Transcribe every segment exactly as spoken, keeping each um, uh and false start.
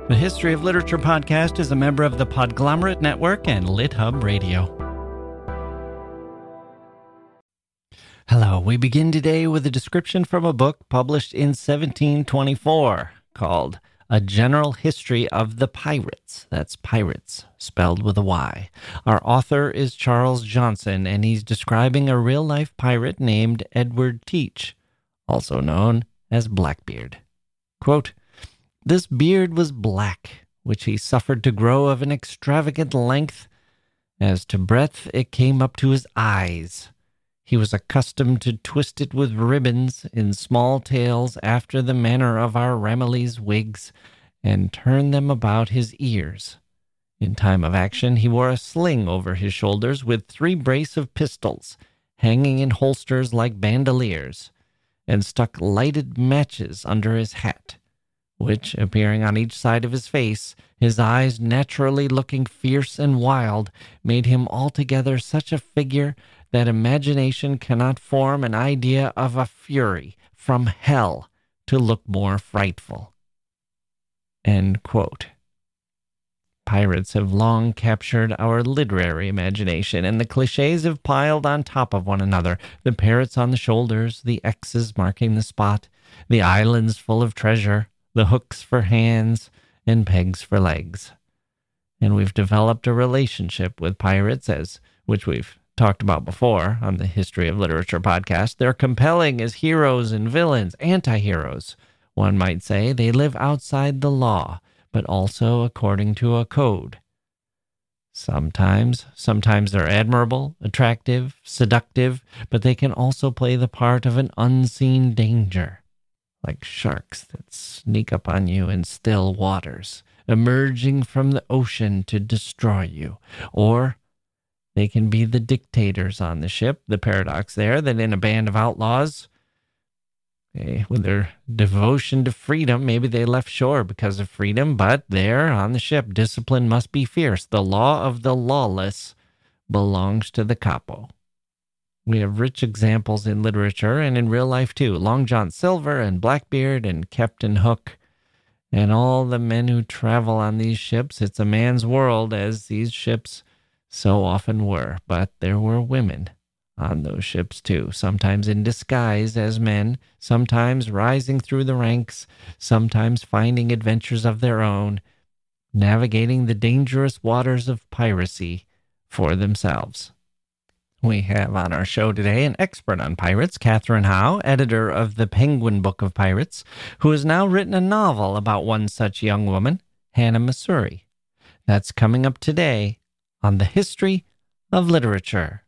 The History of Literature podcast is a member of the Podglomerate Network and LitHub Radio. Hello, we begin today with a description from a book published in seventeen twenty-four called A General History of the Pirates. That's pirates, spelled with a Y. Our author is Charles Johnson, and he's describing a real-life pirate named Edward Teach, also known as Blackbeard. Quote, "This beard was black, which he suffered to grow of an extravagant length. As to breadth, it came up to his eyes. He was accustomed to twist it with ribbons in small tails after the manner of our Ramillies wigs, and turn them about his ears. In time of action, he wore a sling over his shoulders with three brace of pistols, hanging in holsters like bandoliers, and stuck lighted matches under his hat, which, appearing on each side of his face, his eyes naturally looking fierce and wild, made him altogether such a figure that imagination cannot form an idea of a fury from hell to look more frightful." End quote. Pirates have long captured our literary imagination, and the cliches have piled on top of one another. The parrots on the shoulders, the X's marking the spot, the islands full of treasure, the hooks for hands, and pegs for legs. And we've developed a relationship with pirates, as which we've talked about before on the History of Literature podcast. They're compelling as heroes and villains, anti-heroes. One might say they live outside the law, but also according to a code. Sometimes, sometimes they're admirable, attractive, seductive, but they can also play the part of an unseen danger, like sharks that sneak up on you in still waters, emerging from the ocean to destroy you. Or they can be the dictators on the ship, the paradox there, that in a band of outlaws, eh, with their devotion to freedom, maybe they left shore because of freedom, but there on the ship, discipline must be fierce. The law of the lawless belongs to the capo. We have rich examples in literature and in real life too. Long John Silver and Blackbeard and Captain Hook and all the men who travel on these ships. It's a man's world, as these ships so often were. But there were women on those ships too, sometimes in disguise as men, sometimes rising through the ranks, sometimes finding adventures of their own, navigating the dangerous waters of piracy for themselves. We have on our show today an expert on pirates, Catherine Howe, editor of the Penguin Book of Pirates, who has now written a novel about one such young woman, Hannah Masuri. That's coming up today on the History of Literature.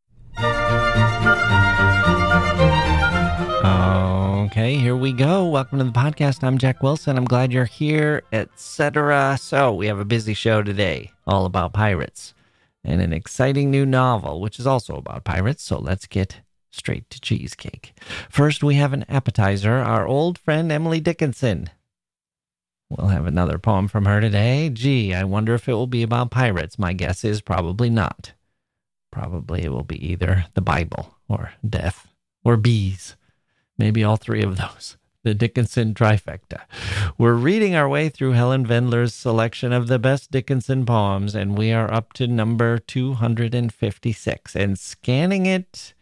Okay, here we go. Welcome to the podcast. I'm Jack Wilson. I'm glad you're here, et cetera. So we have a busy show today, all about pirates, and an exciting new novel, which is also about pirates. So let's get straight to cheesecake. First, we have an appetizer, our old friend Emily Dickinson. We'll have another poem from her today. Gee, I wonder if it will be about pirates. My guess is probably not. Probably it will be either the Bible or death or bees. Maybe all three of those. The Dickinson trifecta. We're reading our way through Helen Vendler's selection of the best Dickinson poems, and we are up to number two hundred fifty-six. And scanning it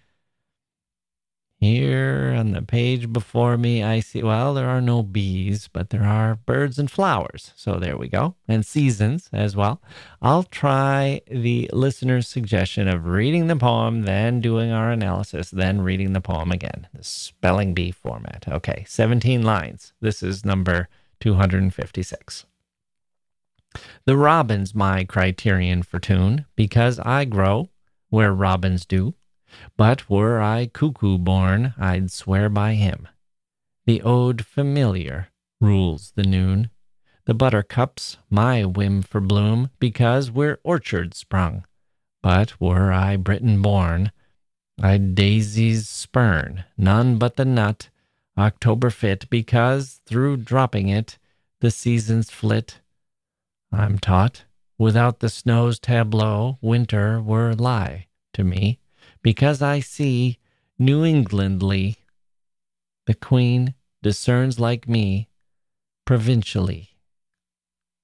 here on the page before me, I see, well, there are no bees, but there are birds and flowers. So there we go. And seasons as well. I'll try the listener's suggestion of reading the poem, then doing our analysis, then reading the poem again. The spelling bee format. Okay, seventeen lines. This is number two hundred fifty-six. The robin's my criterion for tune, because I grow where robins do. But were I cuckoo born, I'd swear by him. The ode familiar rules the noon. The buttercup's my whim for bloom, because we're orchard sprung. But were I Britain born, I'd daisies spurn, none but the nut, October fit, because through dropping it, the seasons flit. I'm taught, without the snow's tableau, winter were lie to me. Because I see New Englandly, the Queen discerns like me provincially.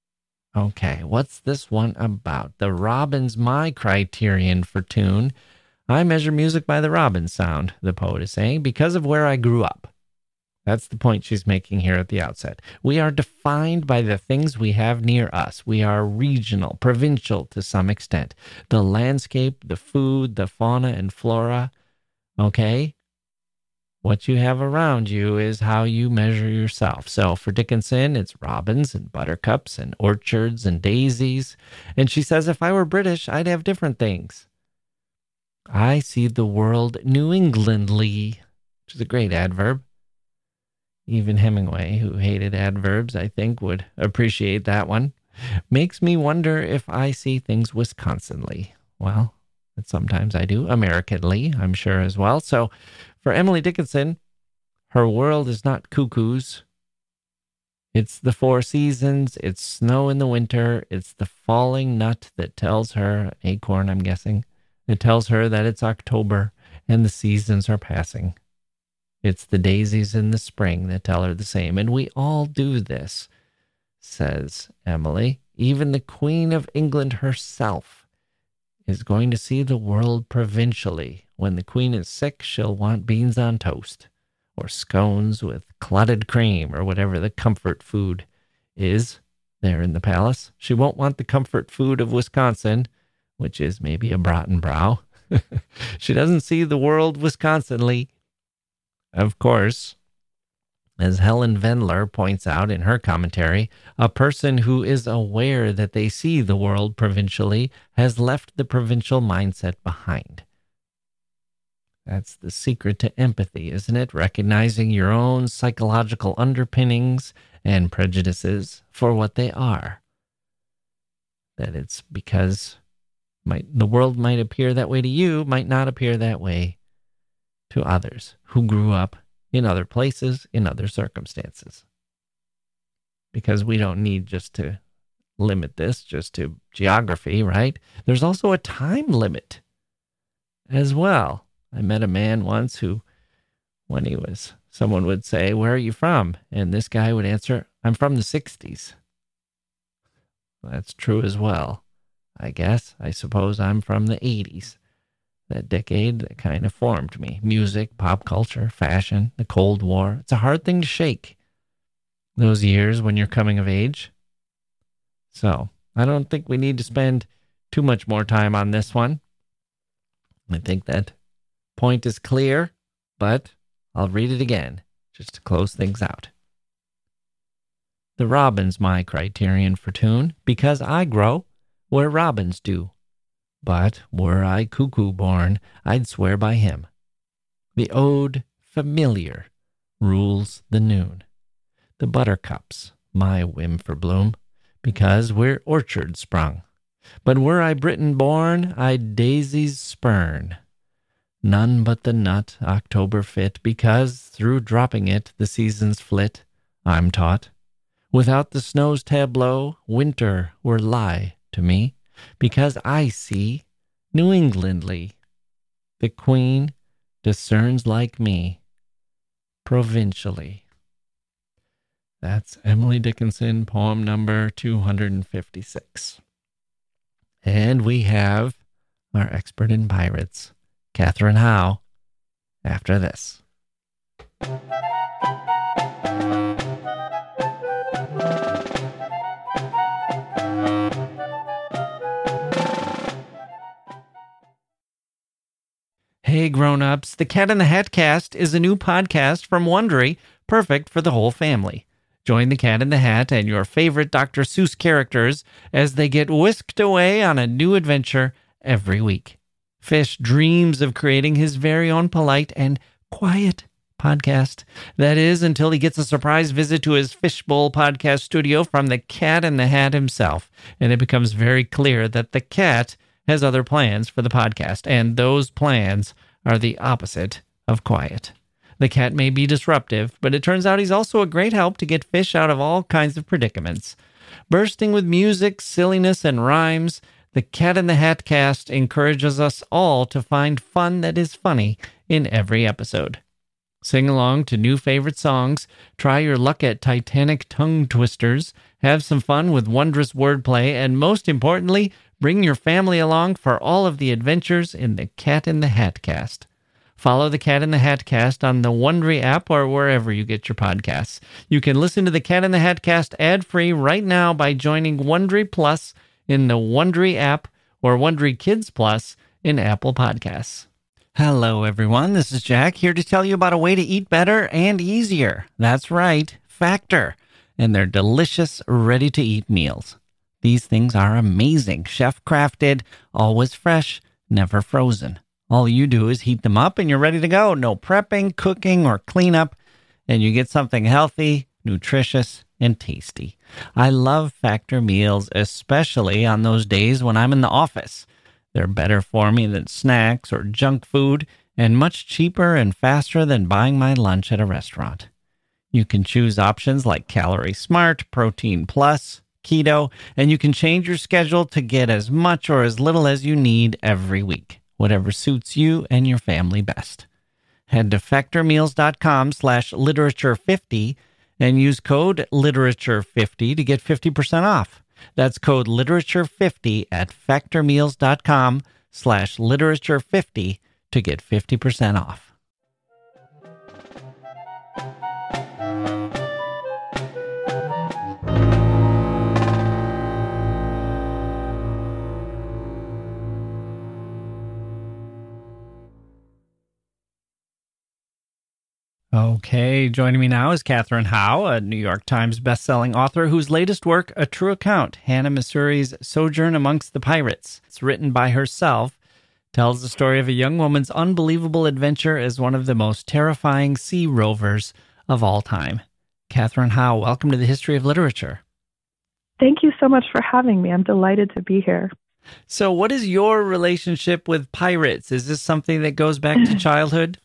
Okay, what's this one about? The robin's my criterion for tune. I measure music by the robin sound, the poet is saying, because of where I grew up. That's the point she's making here at the outset. We are defined by the things we have near us. We are regional, provincial to some extent. The landscape, the food, the fauna and flora. Okay? What you have around you is how you measure yourself. So for Dickinson, it's robins and buttercups and orchards and daisies. And she says, if I were British, I'd have different things. I see the world New Englandly, which is a great adverb. Even Hemingway, who hated adverbs, I think, would appreciate that one. Makes me wonder if I see things Wisconsinly. Well, sometimes I do. Americanly, I'm sure as well. So for Emily Dickinson, her world is not cuckoos. It's the four seasons. It's snow in the winter. It's the falling nut that tells her, acorn, I'm guessing, it tells her that it's October and the seasons are passing. It's the daisies in the spring that tell her the same. And we all do this, says Emily. Even the Queen of England herself is going to see the world provincially. When the Queen is sick, she'll want beans on toast or scones with clotted cream or whatever the comfort food is there in the palace. She won't want the comfort food of Wisconsin, which is maybe a Brottenbrow. She doesn't see the world Wisconsinly. Of course, as Helen Vendler points out in her commentary, a person who is aware that they see the world provincially has left the provincial mindset behind. That's the secret to empathy, isn't it? Recognizing your own psychological underpinnings and prejudices for what they are. That it's because might, the world might appear that way to you, might not appear that way to others who grew up in other places, in other circumstances. Because we don't need just to limit this just to geography, right? There's also a time limit as well. I met a man once who, when he was, someone would say, where are you from? And this guy would answer, I'm from the sixties. That's true as well. I guess, I suppose I'm from the eighties. That decade that kind of formed me. Music, pop culture, fashion, the Cold War. It's a hard thing to shake. Those years when you're coming of age. So, I don't think we need to spend too much more time on this one. I think that point is clear, but I'll read it again just to close things out. The robin's my criterion for tune, because I grow where robins do. But were I cuckoo born, I'd swear by him. The ode familiar rules the noon. The buttercups, my whim for bloom, because we're orchard sprung. But were I Britain born, I'd daisies spurn. None but the nut October fit, because through dropping it the seasons flit, I'm taught. Without the snow's tableau, winter were lie to me, because I see New Englandly. The Queen discerns like me, provincially. That's Emily Dickinson, poem number two hundred fifty-six. And we have our expert in pirates, Catherine Howe, after this. Hey grown-ups, the Cat in the Hat Cast is a new podcast from Wondery, perfect for the whole family. Join the Cat in the Hat and your favorite Doctor Seuss characters as they get whisked away on a new adventure every week. Fish dreams of creating his very own polite and quiet podcast. That is, until he gets a surprise visit to his Fishbowl podcast studio from the Cat in the Hat himself, and it becomes very clear that the cat has other plans for the podcast, and those plans are the opposite of quiet. The cat may be disruptive, but it turns out he's also a great help to get fish out of all kinds of predicaments. Bursting with music, silliness, and rhymes, the Cat in the Hat Cast encourages us all to find fun that is funny in every episode. Sing along to new favorite songs, try your luck at Titanic tongue twisters, have some fun with wondrous wordplay, and most importantly, bring your family along for all of the adventures in the Cat in the Hat Cast. Follow the Cat in the Hat Cast on the Wondery app or wherever you get your podcasts. You can listen to the Cat in the Hat Cast ad-free right now by joining Wondery Plus in the Wondery app or Wondery Kids Plus in Apple Podcasts. Hello, everyone. This is Jack here to tell you about a way to eat better and easier. That's right, Factor, and their delicious, ready-to-eat meals. These things are amazing, chef-crafted, always fresh, never frozen. All you do is heat them up and you're ready to go. No prepping, cooking, or cleanup, and you get something healthy, nutritious, and tasty. I love Factor meals, especially on those days when I'm in the office. They're better for me than snacks or junk food, and much cheaper and faster than buying my lunch at a restaurant. You can choose options like Calorie Smart, Protein Plus, Keto, and you can change your schedule to get as much or as little as you need every week, whatever suits you and your family best. Head to factormeals.com slash literature50 and use code literature fifty to get fifty percent off. That's code literature fifty at factormeals.com slash literature fifty to get fifty percent off. Okay, joining me now is Kathryn Howe, a New York Times bestselling author whose latest work, A True Account, Hannah Masuri's Sojourn Amongst the Pirates. It's written by herself, tells the story of a young woman's unbelievable adventure as one of the most terrifying sea rovers of all time. Kathryn Howe, welcome to the History of Literature. Thank you so much for having me. I'm delighted to be here. So what is your relationship with pirates? Is this something that goes back to childhood?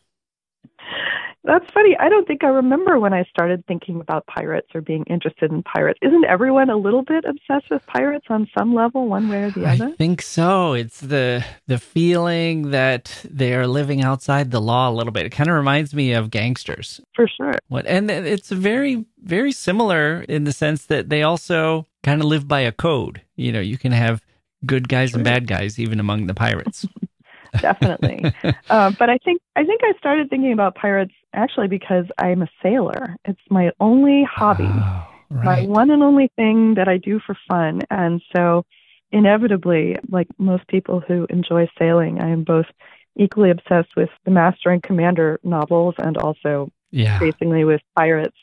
That's funny. I don't think I remember when I started thinking about pirates or being interested in pirates. Isn't everyone a little bit obsessed with pirates on some level, one way or the other? I think so. It's the the feeling that they are living outside the law a little bit. It kind of reminds me of gangsters. For sure. What, and it's very, very similar in the sense that they also kind of live by a code. You know, you can have good guys sure. and bad guys even among the pirates. Definitely. uh, but I think I think I started thinking about pirates actually because I'm a sailor. It's my only hobby, oh, right. my one and only thing that I do for fun. And so inevitably, like most people who enjoy sailing, I am both equally obsessed with the Master and Commander novels and also yeah. increasingly with pirates.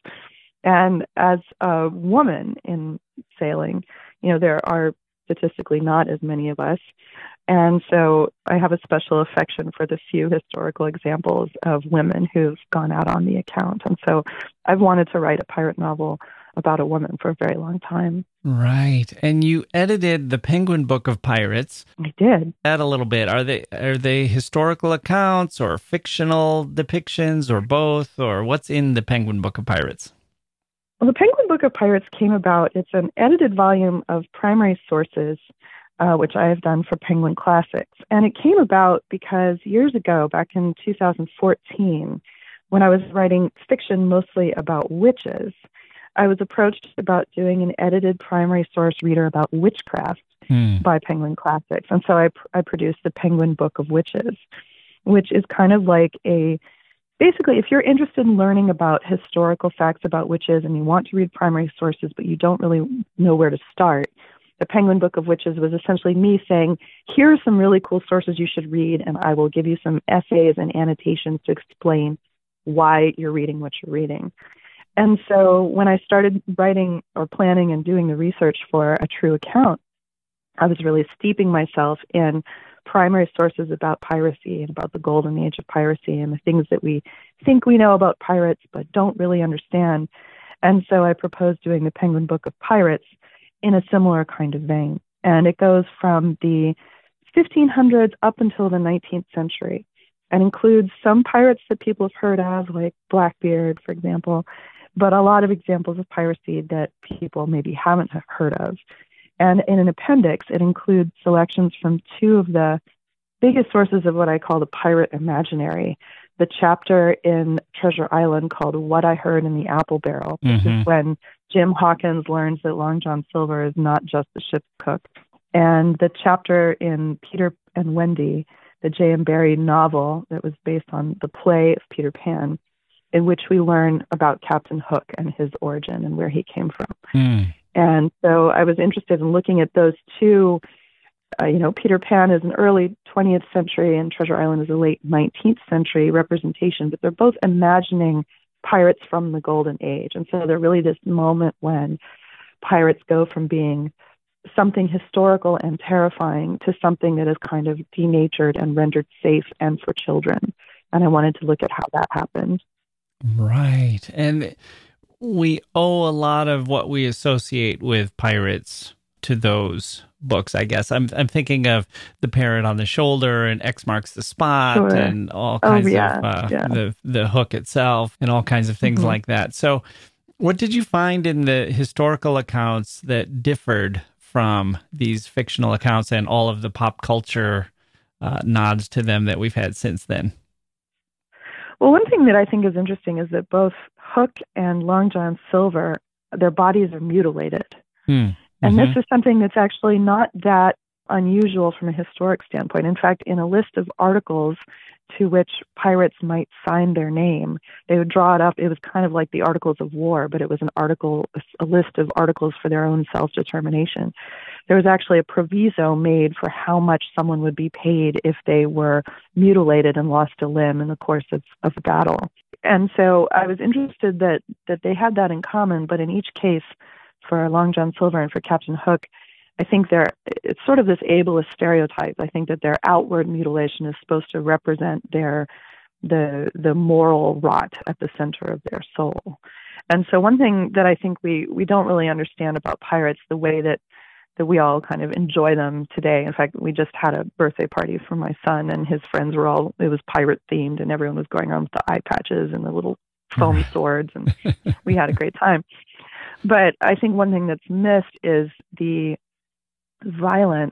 And as a woman in sailing, you know, there are statistically not as many of us. And so I have a special affection for the few historical examples of women who've gone out on the account. And so I've wanted to write a pirate novel about a woman for a very long time. Right. And you edited the Penguin Book of Pirates. I did. Add a little bit. Are they are they historical accounts or fictional depictions or both? Or what's in the Penguin Book of Pirates? Well, the Penguin Book of Pirates came about. It's an edited volume of primary sources Uh, which I have done for Penguin Classics. And it came about because years ago, back in two thousand fourteen, when I was writing fiction mostly about witches, I was approached about doing an edited primary source reader about witchcraft hmm. by Penguin Classics. And so I, I produced the Penguin Book of Witches, which is kind of like a, basically, if you're interested in learning about historical facts about witches and you want to read primary sources, but you don't really know where to start, the Penguin Book of Witches was essentially me saying, here are some really cool sources you should read, and I will give you some essays and annotations to explain why you're reading what you're reading. And so when I started writing or planning and doing the research for A True Account, I was really steeping myself in primary sources about piracy and about the golden age of piracy and the things that we think we know about pirates but don't really understand. And so I proposed doing the Penguin Book of Pirates in a similar kind of vein. And it goes from the fifteen hundreds up until the nineteenth century and includes some pirates that people have heard of, like Blackbeard, for example, but a lot of examples of piracy that people maybe haven't heard of. And in an appendix, it includes selections from two of the biggest sources of what I call the pirate imaginary, the chapter in Treasure Island called What I Heard in the Apple Barrel, which Mm-hmm. is when Jim Hawkins learns that Long John Silver is not just the ship's cook. And the chapter in Peter and Wendy, the J M. Barrie novel that was based on the play of Peter Pan, in which we learn about Captain Hook and his origin and where he came from. Mm. And so I was interested in looking at those two. Uh, you know, Peter Pan is an early twentieth century and Treasure Island is a late nineteenth century representation, but they're both imagining pirates from the Golden Age. And so they're really this moment when pirates go from being something historical and terrifying to something that is kind of denatured and rendered safe and for children. And I wanted to look at how that happened. Right. And we owe a lot of what we associate with pirates to those books, I guess. I'm I'm thinking of The Parrot on the Shoulder and X Marks the Spot Sure. and all kinds oh, yeah, of uh, yeah. the the hook itself and all kinds of things Mm-hmm. like that. So what did you find in the historical accounts that differed from these fictional accounts and all of the pop culture uh, nods to them that we've had since then? Well, one thing that I think is interesting is that both Hook and Long John Silver, their bodies are mutilated. Hmm. And Mhm. this is something that's actually not that unusual from a historic standpoint. In fact, in a list of articles to which pirates might sign their name, they would draw it up. It was kind of like the Articles of War, but it was an article, a list of articles for their own self-determination. There was actually a proviso made for how much someone would be paid if they were mutilated and lost a limb in the course of, of a battle. And so I was interested that, that they had that in common, but in each case, for Long John Silver and for Captain Hook, I think they're, it's sort of this ableist stereotype. I think that their outward mutilation is supposed to represent their the the moral rot at the center of their soul. And so one thing that I think we, we don't really understand about pirates, the way that, that we all kind of enjoy them today. In fact, we just had a birthday party for my son, and his friends were all, it was pirate themed, and everyone was going around with the eye patches and the little foam swords, and we had a great time. But I think one thing that's missed is the violence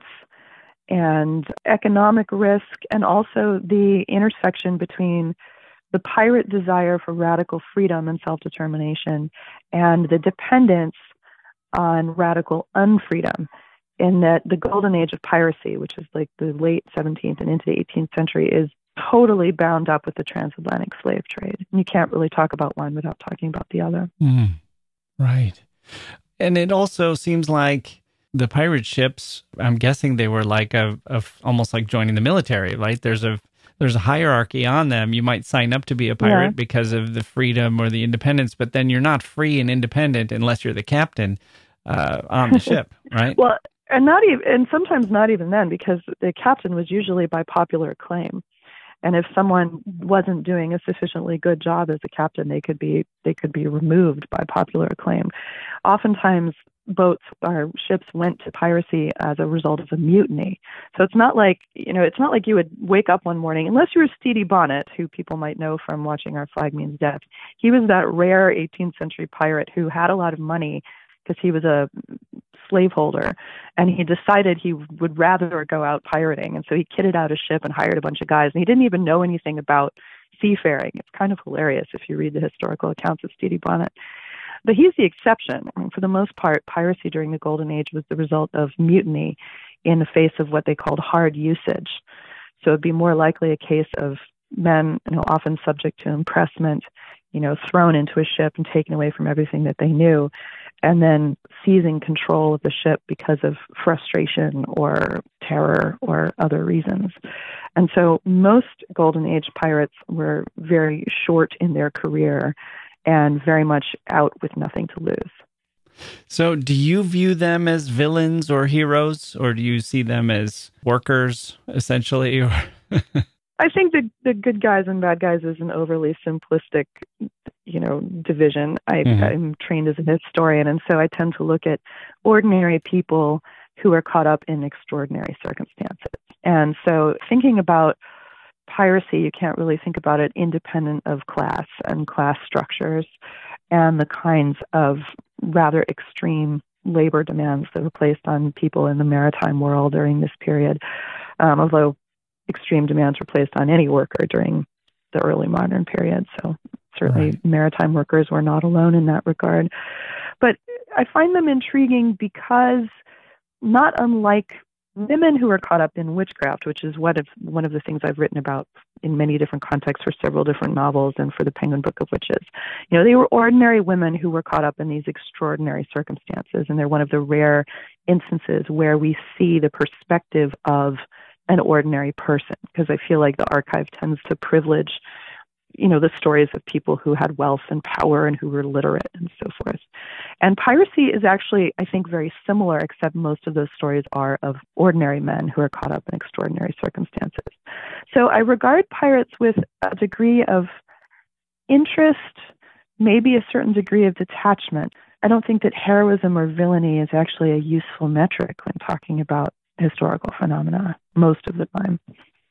and economic risk, and also the intersection between the pirate desire for radical freedom and self-determination and the dependence on radical unfreedom, in that the golden age of piracy, which is like the late seventeenth and into the eighteenth century, is totally bound up with the transatlantic slave trade. And you can't really talk about one without talking about the other. Mm. Right. And it also seems like the pirate ships, I'm guessing they were like a, a almost like joining the military, right? There's a there's a hierarchy on them. You might sign up to be a pirate Yeah. because of the freedom or the independence, but then you're not free and independent unless you're the captain uh, on the ship, right? Well, and not even, and sometimes not even then, because the captain was usually by popular acclaim. And if someone wasn't doing a sufficiently good job as a captain, they could be they could be removed by popular acclaim. Oftentimes, boats or ships went to piracy as a result of a mutiny. So it's not like, you know, it's not like you would wake up one morning, unless you were Stede Bonnet, who people might know from watching Our Flag Means Death. He was that rare eighteenth century pirate who had a lot of money because he was a slaveholder, and he decided he would rather go out pirating. And so he kitted out a ship and hired a bunch of guys, and he didn't even know anything about seafaring. It's kind of hilarious if you read the historical accounts of Stede Bonnet. But he's the exception. I mean, for the most part, piracy during the Golden Age was the result of mutiny in the face of what they called hard usage. So it'd be more likely a case of men, you know, often subject to impressment, you know, thrown into a ship and taken away from everything that they knew, and then seizing control of the ship because of frustration or terror or other reasons. And so most Golden Age pirates were very short in their career and very much out with nothing to lose. So do you view them as villains or heroes, or do you see them as workers, essentially? Or I think that the good guys and bad guys is an overly simplistic, you know, division. I, Mhm. I'm trained as a historian, and so I tend to look at ordinary people who are caught up in extraordinary circumstances. And so thinking about piracy, you can't really think about it independent of class and class structures and the kinds of rather extreme labor demands that were placed on people in the maritime world during this period, um, although extreme demands were placed on any worker during the early modern period. So certainly Right. maritime workers were not alone in that regard. But I find them intriguing because, not unlike women who are caught up in witchcraft, which is one of, one of the things I've written about in many different contexts for several different novels and for the Penguin Book of Witches. You know, they were ordinary women who were caught up in these extraordinary circumstances, and they're one of the rare instances where we see the perspective of an ordinary person, because I feel like the archive tends to privilege, you know, the stories of people who had wealth and power and who were literate and so forth. And piracy is actually, I think, very similar, except most of those stories are of ordinary men who are caught up in extraordinary circumstances. So I regard pirates with a degree of interest, maybe a certain degree of detachment. I don't think that heroism or villainy is actually a useful metric when talking about historical phenomena most of the time.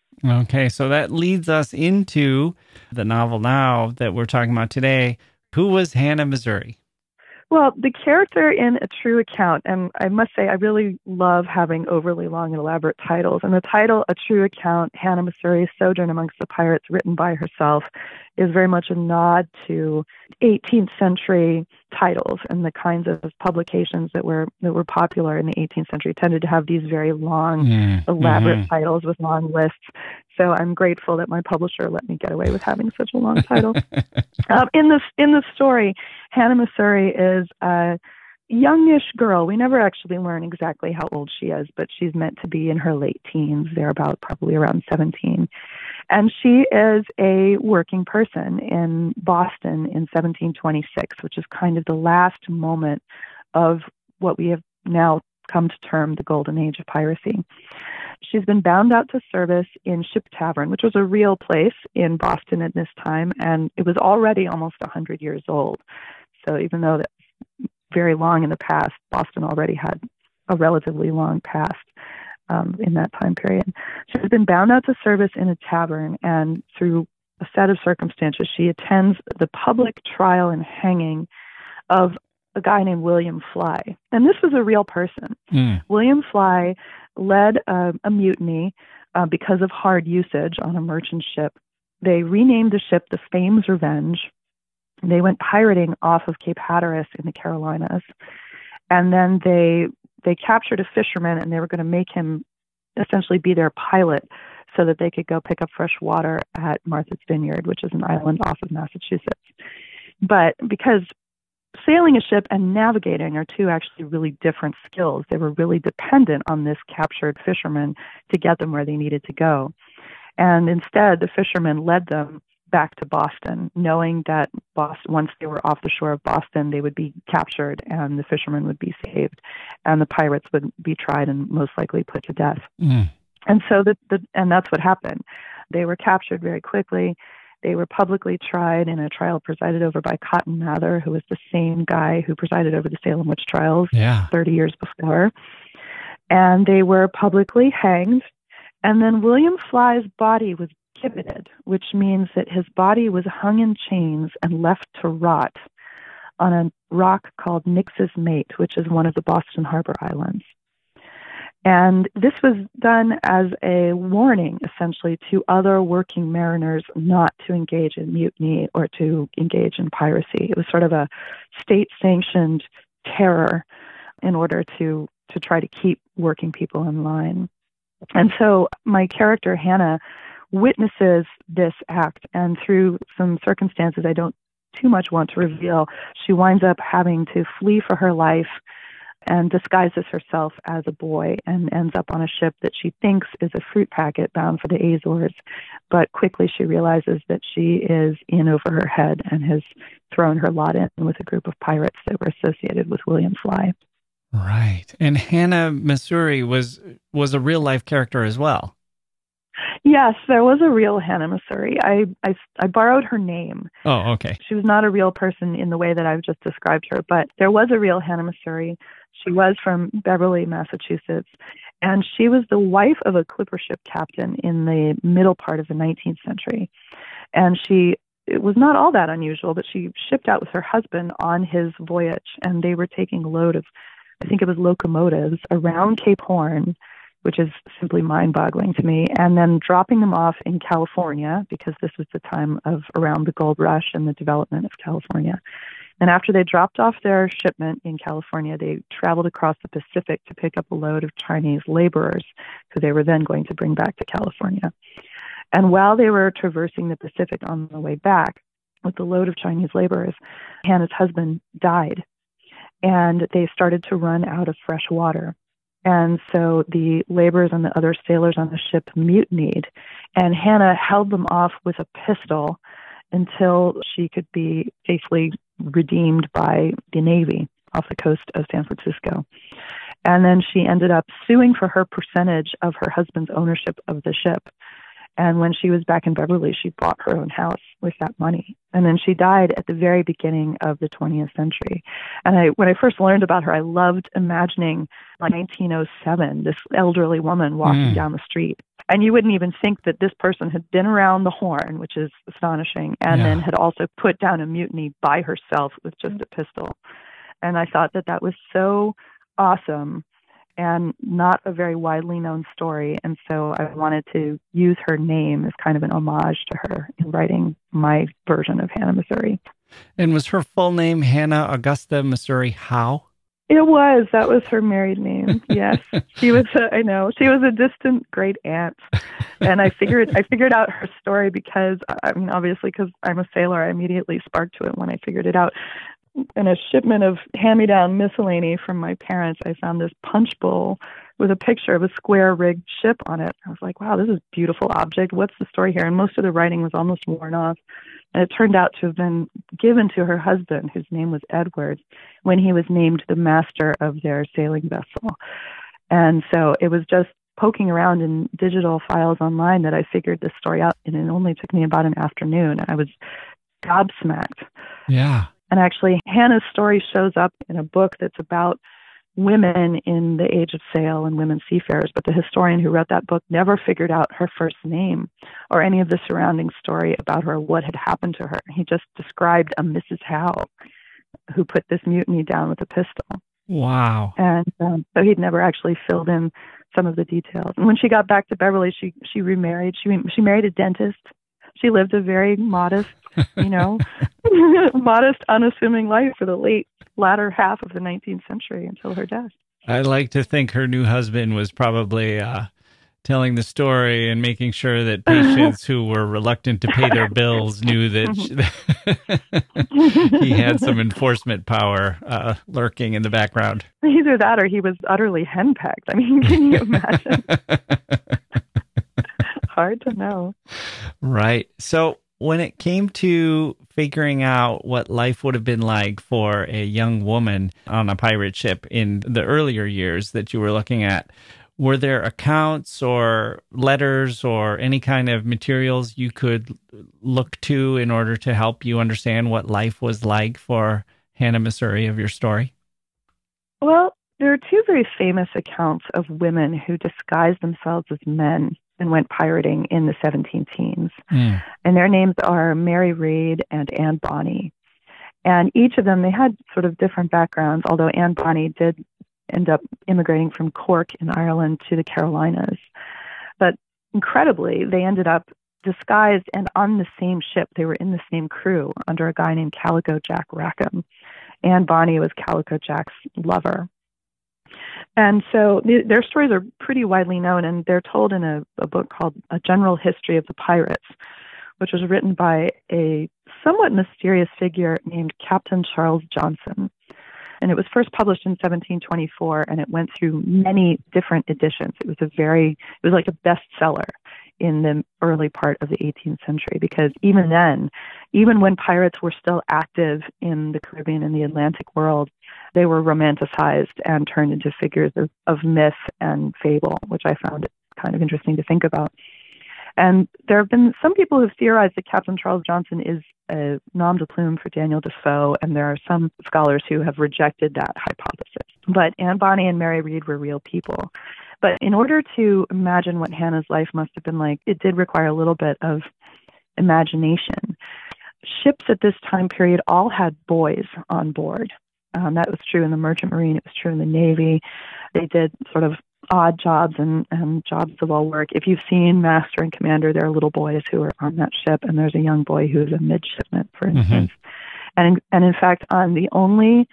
Okay, so that leads us into the novel now that we're talking about today. Who was Hannah Masury? Well, the character in A True Account, and I must say I really love having overly long and elaborate titles, and the title, A True Account, Hannah Masury's Sojourn Amongst the Pirates, written by herself, is very much a nod to eighteenth century titles, and the kinds of publications that were that were popular in the eighteenth century tended to have these very long, mm, elaborate mm-hmm. titles with long lists. So I'm grateful that my publisher let me get away with having such a long title. um, in this in the story, Hannah Masury is a youngish girl. We never actually learn exactly how old she is, but she's meant to be in her late teens. They're about probably around seventeen. And she is a working person in Boston in seventeen twenty-six, which is kind of the last moment of what we have now come to term the golden age of piracy. She's been bound out to service in Ship Tavern, which was a real place in Boston at this time, and it was already almost one hundred years old. So even though that's very long in the past, Boston already had a relatively long past um, in that time period. She's been bound out to service in a tavern, and through a set of circumstances, she attends the public trial and hanging of a guy named William Fly. And this was a real person. Mm. William Fly led a, a mutiny uh, because of hard usage on a merchant ship. They renamed the ship the Fame's Revenge. They went pirating off of Cape Hatteras in the Carolinas. And then they they captured a fisherman, and they were going to make him essentially be their pilot so that they could go pick up fresh water at Martha's Vineyard, which is an island off of Massachusetts. But because sailing a ship and navigating are two actually really different skills, they were really dependent on this captured fisherman to get them where they needed to go. And instead, the fisherman led them back to Boston, knowing that Boston, once they were off the shore of Boston, they would be captured and the fishermen would be saved, and the pirates would be tried and most likely put to death. Mm. And so, the, the and that's what happened. They were captured very quickly. They were publicly tried in a trial presided over by Cotton Mather, who was the same guy who presided over the Salem witch trials yeah. thirty years before. And they were publicly hanged. And then William Fly's body was gibbeted, which means that his body was hung in chains and left to rot on a rock called Nix's Mate, which is one of the Boston Harbor Islands. And this was done as a warning, essentially, to other working mariners not to engage in mutiny or to engage in piracy. It was sort of a state-sanctioned terror in order to, to try to keep working people in line. And so my character, Hannah, witnesses this act, and through some circumstances I don't too much want to reveal, she winds up having to flee for her life and disguises herself as a boy and ends up on a ship that she thinks is a fruit packet bound for the Azores. But quickly she realizes that she is in over her head and has thrown her lot in with a group of pirates that were associated with William Fly. Right. And Hannah Masury was was a real-life character as well. Yes, there was a real Hannah Masury. I, I, I borrowed her name. Oh, okay. She was not a real person in the way that I've just described her, but there was a real Hannah Masury. She was from Beverly, Massachusetts, and she was the wife of a clipper ship captain in the middle part of the nineteenth century. And she, it was not all that unusual, but she shipped out with her husband on his voyage, and they were taking a load of, I think it was locomotives, around Cape Horn which is simply mind-boggling to me, and then dropping them off in California, because this was the time of around the gold rush and the development of California. And after they dropped off their shipment in California, they traveled across the Pacific to pick up a load of Chinese laborers, who they were then going to bring back to California. And while they were traversing the Pacific on the way back with the load of Chinese laborers, Hannah's husband died, and they started to run out of fresh water. And so the laborers and the other sailors on the ship mutinied, and Hannah held them off with a pistol until she could be safely redeemed by the Navy off the coast of San Francisco. And then she ended up suing for her percentage of her husband's ownership of the ship. And when she was back in Beverly, she bought her own house with that money. And then she died at the very beginning of the twentieth century. And I, when I first learned about her, I loved imagining like nineteen oh seven, this elderly woman walking mm. down the street. And you wouldn't even think that this person had been around the horn, which is astonishing, and yeah. then had also put down a mutiny by herself with just a pistol. And I thought that that was so awesome and not a very widely known story. And so I wanted to use her name as kind of an homage to her in writing my version of Hannah Messuri. And was her full name Hannah Augusta Messuri Howe? It was. That was her married name. Yes. She was, a, I know, she was a distant great aunt. And I figured, I figured out her story because, I mean, obviously, because I'm a sailor, I immediately sparked to it when I figured it out. In a shipment of hand-me-down miscellany from my parents, I found this punch bowl with a picture of a square-rigged ship on it. I was like, wow, this is a beautiful object. What's the story here? And most of the writing was almost worn off. And it turned out to have been given to her husband, whose name was Edward, when he was named the master of their sailing vessel. And so it was just poking around in digital files online that I figured this story out, and it only took me about an afternoon. I was gobsmacked. Yeah. And actually, Hannah's story shows up in a book that's about women in the age of sail and women seafarers, but the historian who wrote that book never figured out her first name or any of the surrounding story about her, what had happened to her. He just described a Missus Howe who put this mutiny down with a pistol. Wow. And um, so he'd never actually filled in some of the details. And when she got back to Beverly, she, she remarried. She, she married a dentist. She lived a very modest, you know, modest, unassuming life for the late, latter half of the nineteenth century until her death. I like to think her new husband was probably uh, telling the story and making sure that patients who were reluctant to pay their bills knew that she, he had some enforcement power uh, lurking in the background. Either that or he was utterly henpecked. I mean, can you imagine? Hard to know. Right. So when it came to figuring out what life would have been like for a young woman on a pirate ship in the earlier years that you were looking at, were there accounts or letters or any kind of materials you could look to in order to help you understand what life was like for Hannah Messuri of your story? Well, there are two very famous accounts of women who disguised themselves as men and went pirating in the seventeen teens. Mm. And their names are Mary Read and Anne Bonny. And each of them, they had sort of different backgrounds, although Anne Bonny did end up immigrating from Cork in Ireland to the Carolinas. But incredibly, they ended up disguised and on the same ship. They were in the same crew under a guy named Calico Jack Rackham. Anne Bonny was Calico Jack's lover. And so th- their stories are pretty widely known, and they're told in a, a book called A General History of the Pirates, which was written by a somewhat mysterious figure named Captain Charles Johnson. And it was first published in seventeen twenty-four, and it went through many different editions. It was a very, it was like a bestseller in the early part of the eighteenth century, because even then, even when pirates were still active in the Caribbean and the Atlantic world, they were romanticized and turned into figures of, of myth and fable, which I found kind of interesting to think about. And there have been some people who have theorized that Captain Charles Johnson is a nom de plume for Daniel Defoe, and there are some scholars who have rejected that hypothesis. But Anne Bonny and Mary Read were real people. But in order to imagine what Hannah's life must have been like, it did require a little bit of imagination. Ships at this time period all had boys on board. Um, that was true in the Merchant Marine. It was true in the Navy. They did sort of odd jobs and, and jobs of all work. If you've seen Master and Commander, there are little boys who are on that ship, and there's a young boy who's a midshipman, for instance. Mm-hmm. And, and in fact, on the only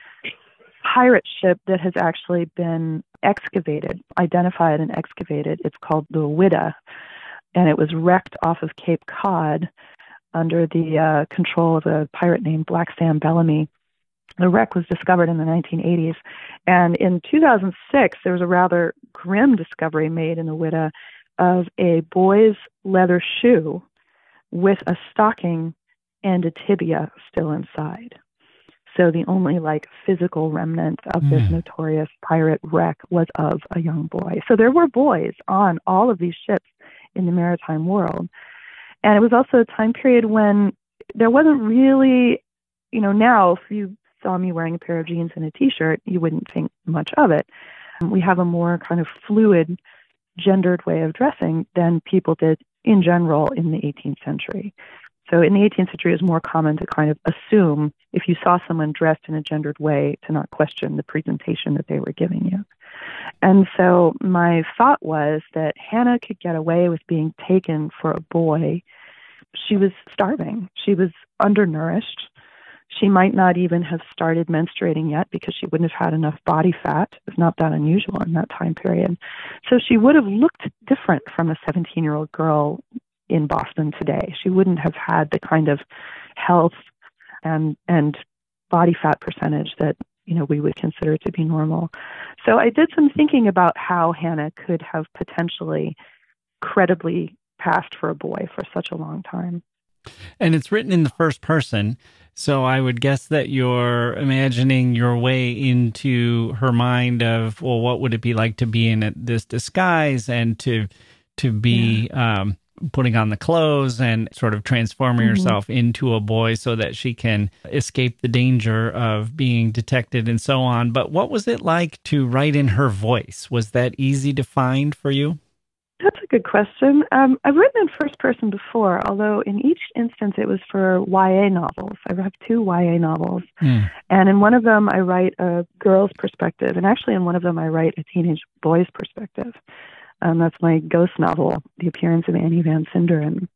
pirate ship that has actually been excavated, identified and excavated, it's called the Whydah, and it was wrecked off of Cape Cod under the uh, control of a pirate named Black Sam Bellamy. The wreck was discovered in the nineteen eighties. And in two thousand six, there was a rather grim discovery made in the Whydah of a boy's leather shoe with a stocking and a tibia still inside. So the only like physical remnant of mm. this notorious pirate wreck was of a young boy. So there were boys on all of these ships in the maritime world. And it was also a time period when there wasn't really, you know, now if you saw me wearing a pair of jeans and a t-shirt, you wouldn't think much of it. We have a more kind of fluid, gendered way of dressing than people did in general in the eighteenth century. So in the eighteenth century, it was more common to kind of assume if you saw someone dressed in a gendered way to not question the presentation that they were giving you. And so my thought was that Hannah could get away with being taken for a boy. She was starving. She was undernourished. She might not even have started menstruating yet because she wouldn't have had enough body fat. It's not that unusual in that time period. So she would have looked different from a seventeen-year-old girl in Boston today. She wouldn't have had the kind of health and and body fat percentage that, you know, we would consider to be normal. So I did some thinking about how Hannah could have potentially credibly passed for a boy for such a long time. And it's written in the first person, so I would guess that you're imagining your way into her mind of, well, what would it be like to be in this disguise and to to be yeah. um, putting on the clothes and sort of transforming mm-hmm. herself into a boy so that she can escape the danger of being detected and so on. But what was it like to write in her voice? Was that easy to find for you? That's a good question. Um, I've written in first person before, although in each instance it was for Y A novels. I have two Y A novels. Mm. And in one of them I write a girl's perspective, and actually in one of them I write a teenage boy's perspective. Um, that's my ghost novel, The Appearance of Annie Van Sinderen.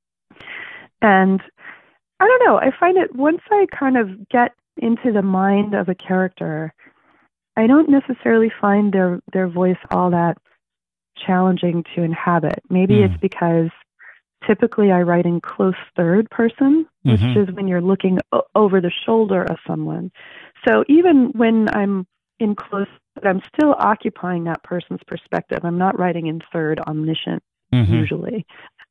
And I don't know, I find it, once I kind of get into the mind of a character, I don't necessarily find their, their voice all that challenging to inhabit. Maybe mm. it's because typically I write in close third person, which mm-hmm. is when you're looking o- over the shoulder of someone. So even when I'm in close, I'm still occupying that person's perspective. I'm not writing in third omniscient mm-hmm. usually.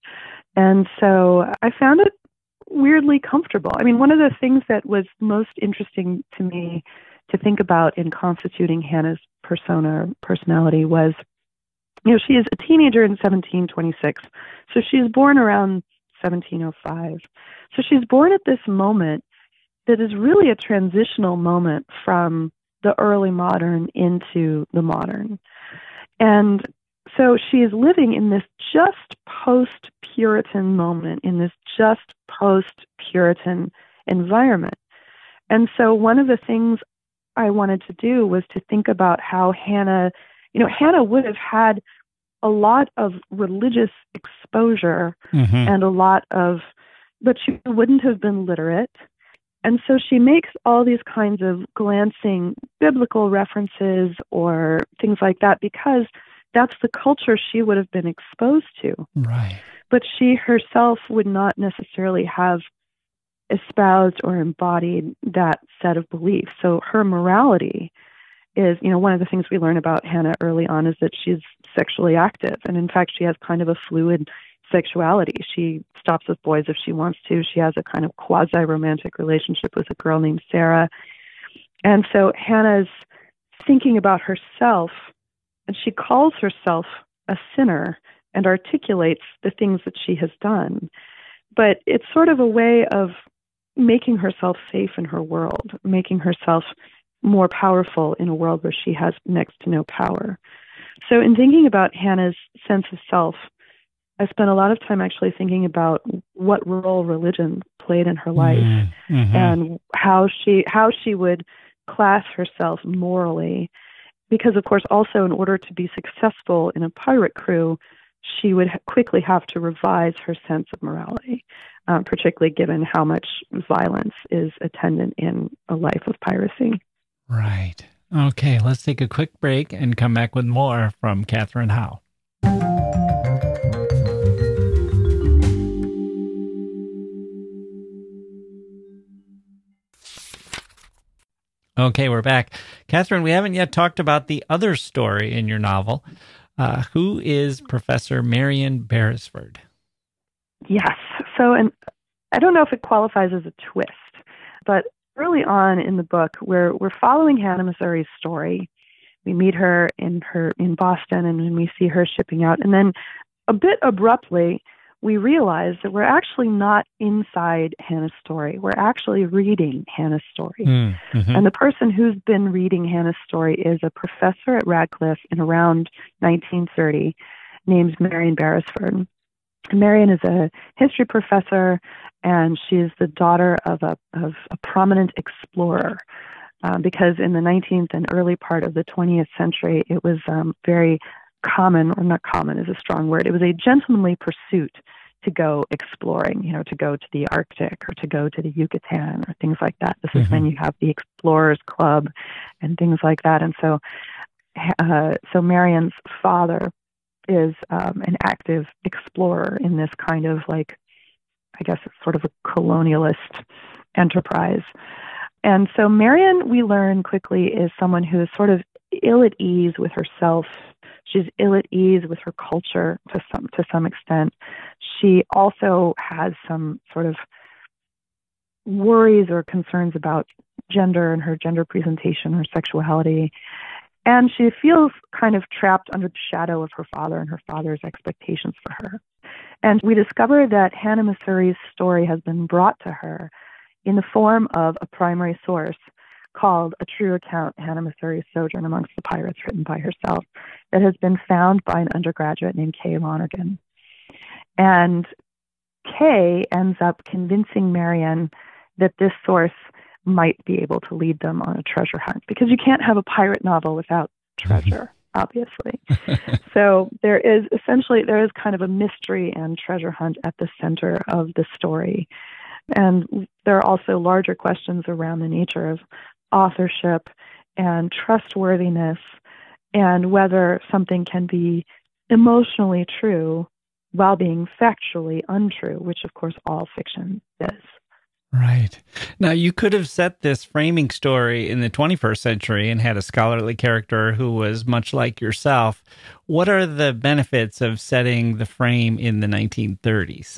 And so I found it weirdly comfortable. I mean, one of the things that was most interesting to me to think about in constituting Hannah's persona, personality was, you know, she is a teenager in seventeen twenty-six. So she was born around seventeen oh five. So she's born at this moment that is really a transitional moment from the early modern into the modern. And so she is living in this just post-Puritan moment, in this just post-Puritan environment. And so one of the things I wanted to do was to think about how Hannah, you know, Hannah would have had a lot of religious exposure mm-hmm. and a lot of, but she wouldn't have been literate. And so she makes all these kinds of glancing biblical references or things like that because that's the culture she would have been exposed to. Right. But she herself would not necessarily have espoused or embodied that set of beliefs. So her morality is, you know, one of the things we learn about Hannah early on is that she's sexually active. And in fact, she has kind of a fluid sexuality. She stops with boys if she wants to. She has a kind of quasi-romantic relationship with a girl named Sarah. And so Hannah's thinking about herself, and she calls herself a sinner and articulates the things that she has done. But it's sort of a way of making herself safe in her world, making herself more powerful in a world where she has next to no power. So in thinking about Hannah's sense of self, I spent a lot of time actually thinking about what role religion played in her life mm-hmm. and how she how she would class herself morally, because, of course, also in order to be successful in a pirate crew, she would quickly have to revise her sense of morality, um, particularly given how much violence is attendant in a life of piracy. Right. Okay, let's take a quick break and come back with more from Katherine Howe. Okay, we're back. Katherine, we haven't yet talked about the other story in your novel. Uh, who is Professor Marian Beresford? Yes. So, and I don't know if it qualifies as a twist, but early on in the book, we're we're following Hannah Messuri's story. We meet her in her in Boston, and then we see her shipping out, and then a bit abruptly, we realize that we're actually not inside Hannah's story. We're actually reading Hannah's story. Mm-hmm. And the person who's been reading Hannah's story is a professor at Radcliffe in around nineteen thirty named Marian Beresford. Marian is a history professor, and she is the daughter of a, of a prominent explorer. Uh, because in the nineteenth and early part of the twentieth century, it was um, very common, or not common is a strong word, it was a gentlemanly pursuit to go exploring, you know, to go to the Arctic or to go to the Yucatan or things like that. This mm-hmm. is when you have the Explorers Club and things like that. And so, uh, so Marian's father is um, an active explorer in this kind of like, I guess it's sort of a colonialist enterprise. And so Marian, we learn quickly, is someone who is sort of ill at ease with herself. She's ill at ease with her culture to some to some extent. She also has some sort of worries or concerns about gender and her gender presentation, her sexuality. And she feels kind of trapped under the shadow of her father and her father's expectations for her. And we discover that Hannah Messuri's story has been brought to her in the form of a primary source called A True Account, Hannah Messuri's Sojourn Amongst the Pirates, written by herself, that has been found by an undergraduate named Kay Lonergan. And Kay ends up convincing Marian that this source might be able to lead them on a treasure hunt, because you can't have a pirate novel without treasure, obviously. So there is essentially, there is kind of a mystery and treasure hunt at the center of the story. And there are also larger questions around the nature of authorship and trustworthiness, and whether something can be emotionally true while being factually untrue, which of course all fiction is. Right. Now, you could have set this framing story in the twenty-first century and had a scholarly character who was much like yourself. What are the benefits of setting the frame in the nineteen thirties?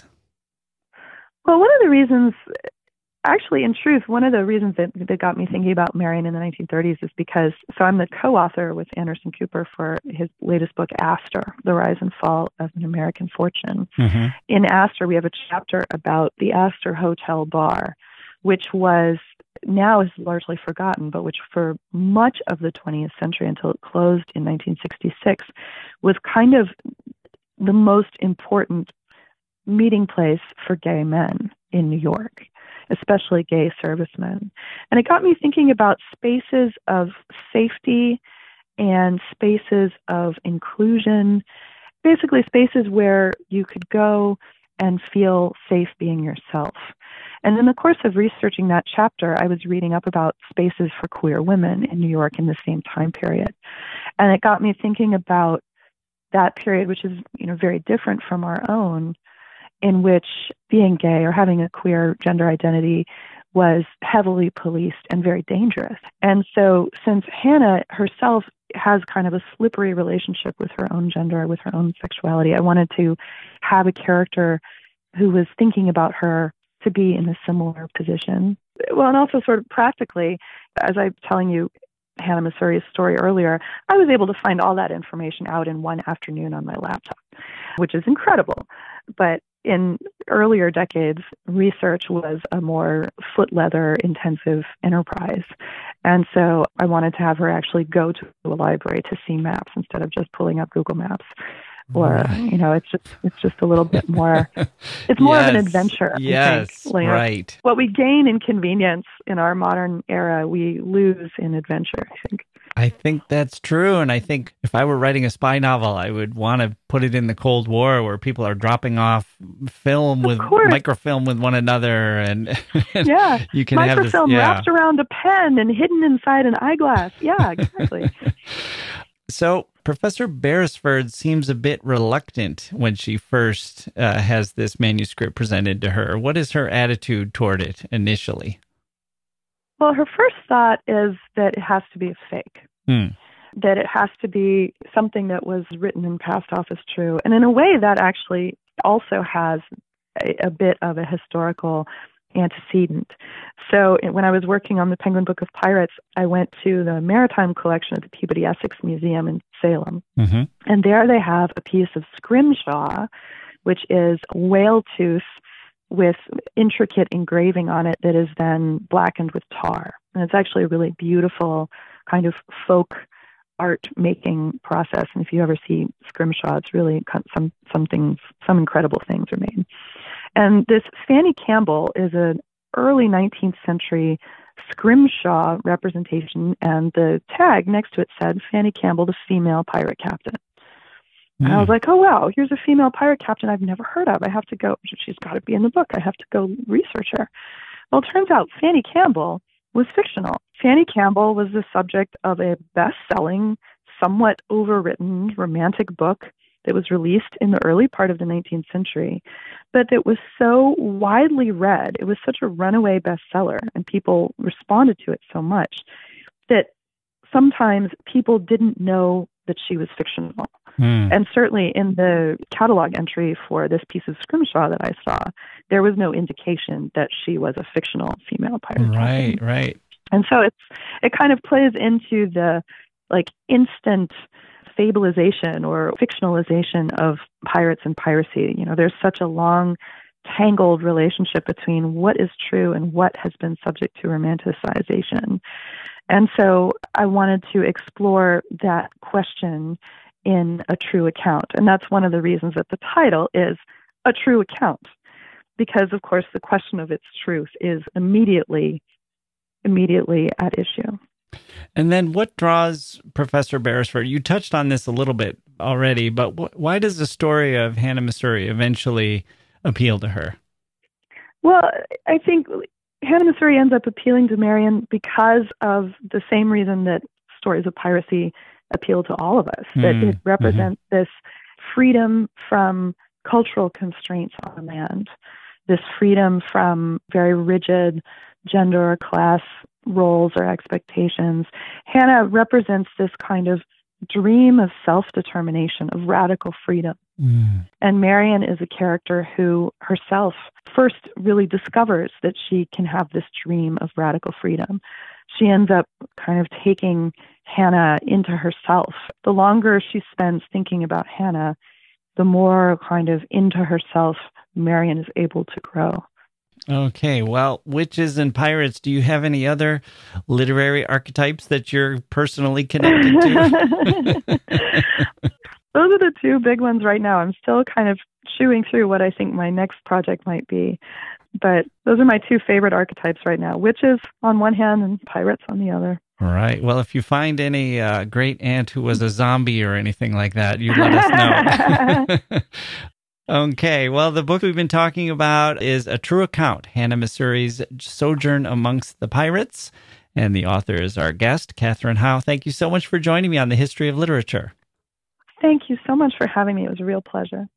Well, one of the reasons, actually, in truth, one of the reasons that, that got me thinking about Marian in the nineteen thirties is because, so I'm the co-author with Anderson Cooper for his latest book, Astor, The Rise and Fall of an American Fortune. Mm-hmm. In Astor, we have a chapter about the Astor Hotel Bar, which was, now is largely forgotten, but which for much of the twentieth century until it closed in nineteen sixty-six, was kind of the most important meeting place for gay men in New York, especially gay servicemen. And it got me thinking about spaces of safety and spaces of inclusion, basically spaces where you could go and feel safe being yourself. And in the course of researching that chapter, I was reading up about spaces for queer women in New York in the same time period. And it got me thinking about that period, which is, you know, very different from our own, in which being gay or having a queer gender identity was heavily policed and very dangerous. And so since Hannah herself has kind of a slippery relationship with her own gender, with her own sexuality, I wanted to have a character who was thinking about her to be in a similar position. Well, and also sort of practically, as I'm telling you Hannah Messuri's story earlier, I was able to find all that information out in one afternoon on my laptop, which is incredible. But in earlier decades, research was a more foot leather intensive enterprise. And so I wanted to have her actually go to a library to see maps instead of just pulling up Google Maps. Or, right. you know, it's just it's just a little bit more, it's more yes. of an adventure. Yes, I think. Like, right. What we gain in convenience in our modern era, we lose in adventure, I think. I think that's true. And I think if I were writing a spy novel, I would want to put it in the Cold War where people are dropping off film with microfilm with one another. And, and yeah, you can microfilm have this, yeah. wrapped around a pen and hidden inside an eyeglass. Yeah, exactly. So Professor Beresford seems a bit reluctant when she first uh, has this manuscript presented to her. What is her attitude toward it initially? Well, her first thought is that it has to be a fake, hmm. that it has to be something that was written and passed off as true. And in a way, that actually also has a, a bit of a historical antecedent. So when I was working on the Penguin Book of Pirates, I went to the Maritime Collection at the Peabody Essex Museum in Salem. Mm-hmm. And there they have a piece of scrimshaw, which is whale tooth with intricate engraving on it that is then blackened with tar. And it's actually a really beautiful kind of folk art making process. And if you ever see scrimshaw, it's really some something, some incredible things are made. And this Fanny Campbell is an early nineteenth century scrimshaw representation, and the tag next to it said Fanny Campbell, the female pirate captain. Mm. And I was like, oh, wow, here's a female pirate captain I've never heard of. I have to go, she's got to be in the book. I have to go research her. Well, it turns out Fanny Campbell was fictional. Fanny Campbell was the subject of a best-selling, somewhat overwritten romantic book that was released in the early part of the nineteenth century, but that was so widely read, it was such a runaway bestseller, and people responded to it so much that sometimes people didn't know that she was fictional. Mm. And certainly in the catalog entry for this piece of scrimshaw that I saw, there was no indication that she was a fictional female pirate. Right, captain. right. And so it's it kind of plays into the like instant fabulization or fictionalization of pirates and piracy. You know, there's such a long, tangled relationship between what is true and what has been subject to romanticization. And so I wanted to explore that question in a true account. And that's one of the reasons that the title is A True Account, because, of course, the question of its truth is immediately, immediately at issue. And then what draws Professor Beresford? You touched on this a little bit already, but wh- why does the story of Hannah Masury eventually appeal to her? Well, I think Hannah Masury ends up appealing to Marion because of the same reason that stories of piracy appeal to all of us, mm, that it represents mm-hmm. this freedom from cultural constraints on land, this freedom from very rigid gender or class roles or expectations. Hannah represents this kind of dream of self-determination, of radical freedom. Mm. And Marion is a character who herself first really discovers that she can have this dream of radical freedom. She ends up kind of taking Hannah into herself. The longer she spends thinking about Hannah, the more kind of into herself Marion is able to grow. Okay, well, witches and pirates, do you have any other literary archetypes that you're personally connected to? Those are the two big ones right now. I'm still kind of chewing through what I think my next project might be. But those are my two favorite archetypes right now, witches on one hand and pirates on the other. All right. Well, if you find any uh, great aunt who was a zombie or anything like that, you let us know. Okay, well, the book we've been talking about is A True Account, Hannah Masury's Sojourn Amongst the Pirates, and the author is our guest, Katherine Howe. Thank you so much for joining me on The History of Literature. Thank you so much for having me. It was a real pleasure.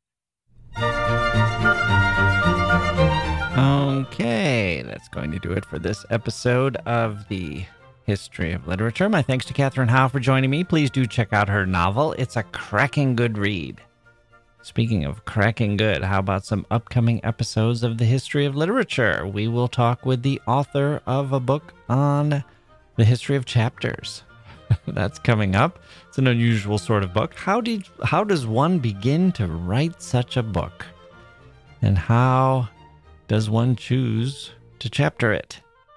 Okay, that's going to do it for this episode of The History of Literature. My thanks to Katherine Howe for joining me. Please do check out her novel. It's a cracking good read. Speaking of cracking good, how about some upcoming episodes of The History of Literature? We will talk with the author of a book on the history of chapters. That's coming up. It's an unusual sort of book. How did how does one begin to write such a book? And how does one choose to chapter it?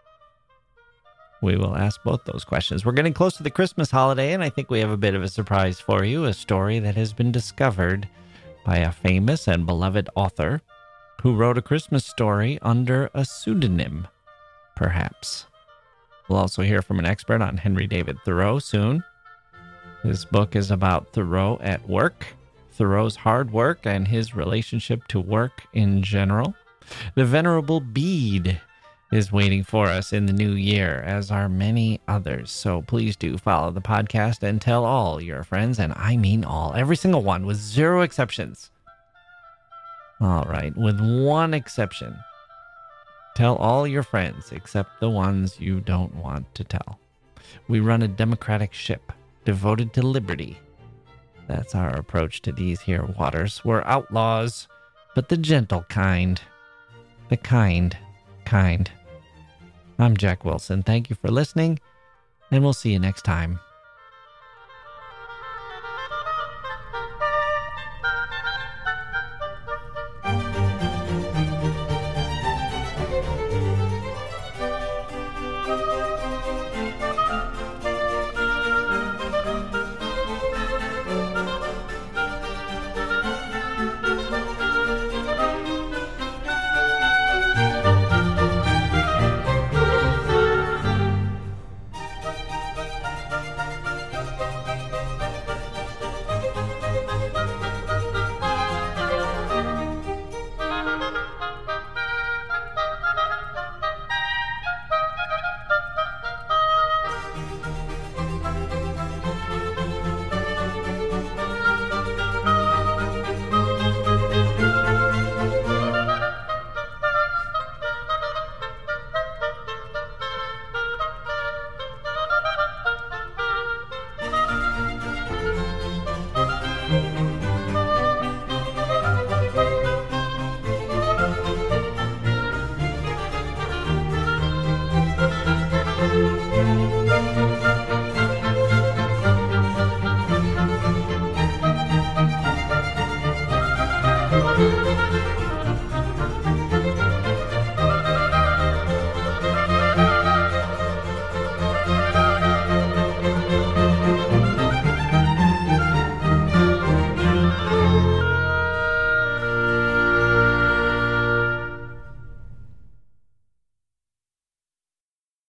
We will ask both those questions. We're getting close to the Christmas holiday, and I think we have a bit of a surprise for you, a story that has been discovered by a famous and beloved author who wrote a Christmas story under a pseudonym, perhaps. We'll also hear from an expert on Henry David Thoreau soon. This book is about Thoreau at work, Thoreau's hard work, and his relationship to work in general. The Venerable Bede is waiting for us in the new year, as are many others. So please do follow the podcast and tell all your friends, and I mean all, every single one, with zero exceptions. All right, with one exception. Tell all your friends except the ones you don't want to tell. We run a democratic ship devoted to liberty. That's our approach to these here waters. We're outlaws, but the gentle kind. The kind, kind. I'm Jack Wilson. Thank you for listening, and we'll see you next time.